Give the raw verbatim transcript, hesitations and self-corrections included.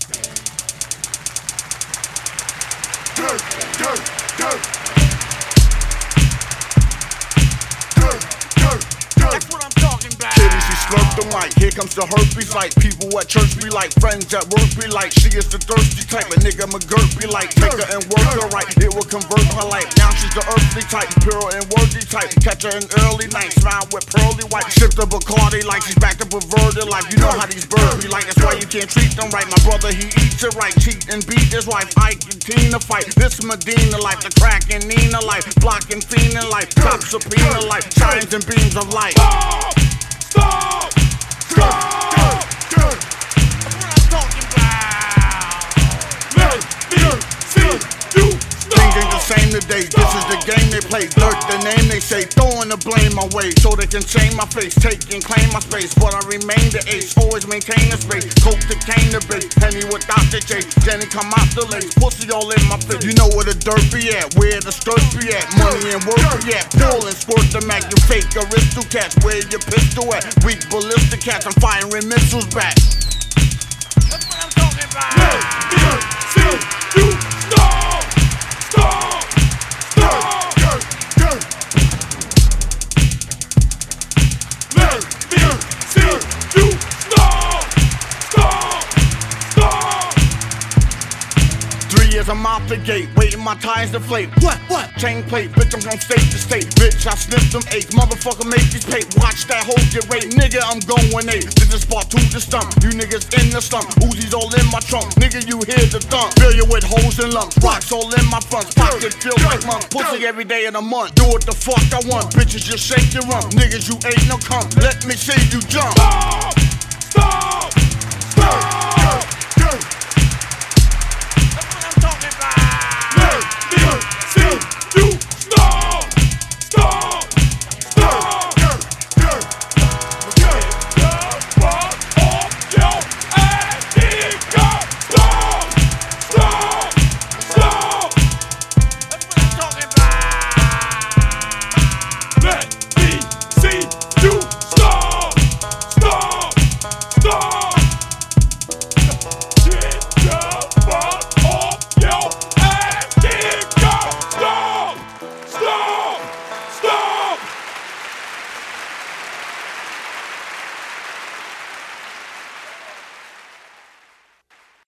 Dirt, dirt, dirt. That's what I'm talking about. Kitty, she slurp the mic. Here comes the herpes like people at church be like, friends at work be like, she is the thirsty type. A nigga McGirt be like, take her and work her right. It will convert her life. Now she's the earthly type, pure and worthy type. Catch her in early night, smile with pearly white. Shift the Bacardi like she's back to perverted life. You know how these birds be like, that's why you can't treat them right. My brother, he eats it right. Cheat and beat his wife. Ike and Tina fight. This Medina life, the crack and Nina life. Blocking fiending life, top subpoena life. Shines and beams of light. Stop! Stop! Stop! Dirt! That's what I'm talking about. Let me see you Things ain't the same today, this is the game they play. Dirt the name they say, throwing the blame my way. So they can shame my face, take and claim my space. But I remain the ace, always maintain the space. Coke to cane the base, Penny without the chase. Jenny come out the lace, pussy all in my face. You know where the dirt be at, where the skirt be at. Money and work be at, pull and squirt the mag. You fake aristocrats, where your pistol at. Weak ballistic cats, I'm firing missiles back. That's what I'm talking about. Let me see you stop! Stop! Stop! Dirt! Dirt! Let me see you stop! Stop! Stop! Three years I'm out the gate, waiting my tires to deflate. What? What? Chain plate, bitch, I'm from state to state. Bitch, I sniff them eight. Motherfucker, make these pay. Watch that hoe get raped. Nigga, I'm going eight. This is part two the stump. You niggas in the slump. Uzis all in my trunk. Nigga, you hear the thump. Fill you with holes and lumps. Rocks all in my front. Pocket feel like month. Pussy every day of the month. Do what the fuck I want. Bitches just shake your rump. Niggas, you ain't no cum. Let me see you jump. Stop!